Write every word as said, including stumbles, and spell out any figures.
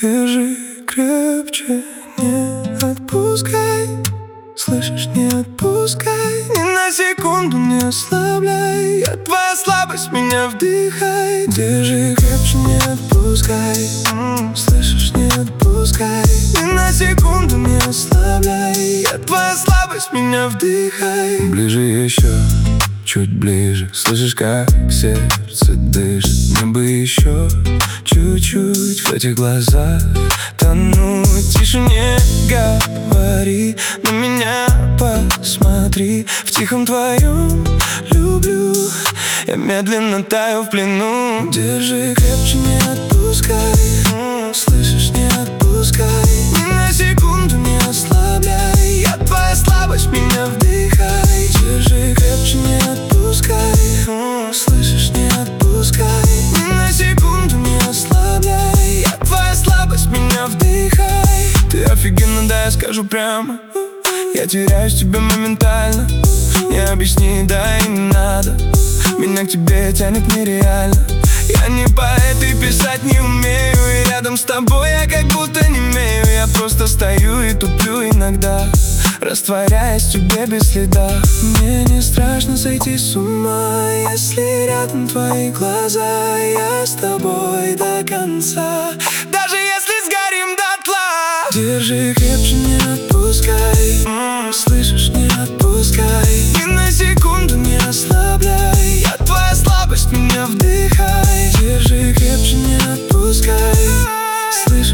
Держи крепче, не отпускай. Слышишь, не отпускай. Ни на секунду не ослабляй. Я твоя слабость, меня вдыхай. Держи крепче, не отпускай. Слышишь, не отпускай. Ни на секунду не ослабляй. Я твоя слабость, меня вдыхай. Ближе еще, чуть ближе. Слышишь, как сердце дышит. Мне бы еще чуть-чуть в этих глазах тонуть. Тише не говори, на меня посмотри. В тихом твоем люблю я медленно таю в плену. Держи крепче, не отпускай. Слышишь, не отпускай. Ни на секунду не ослабляй. Я твоя слабость, меня вдыхай. Держи крепче, не отпускай. Слышишь, не отпускай. Ни на секунду не ослабляй. Я твоя слабость, меня вдыхай. Ты офигенно, да, я скажу прямо. Я теряюсь в тебе моментально. Не объясни, да и не надо. Меня к тебе тянет нереально. Я не поэт и писать не умею. И рядом с тобой я как будто не имею. Я просто стою и туплю иногда, растворяясь в тебе без следа. Мне не страшно сойти с ума, если рядом твои глаза. Я с тобой до конца, даже если сгорим дотла. Держи крепче, не отпускай. Слышишь, не отпускай. Ни на секунду не ослабляй. Я твоя слабость, меня вдыхай. Держи крепче, не отпускай. Слышишь,